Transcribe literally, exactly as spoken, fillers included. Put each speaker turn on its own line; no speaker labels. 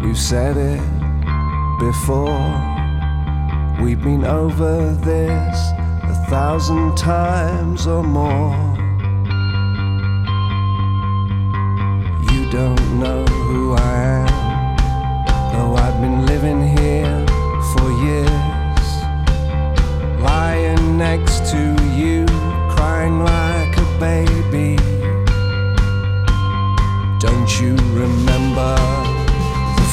We've said it before. We've been over this a thousand times or more. You don't know who I am.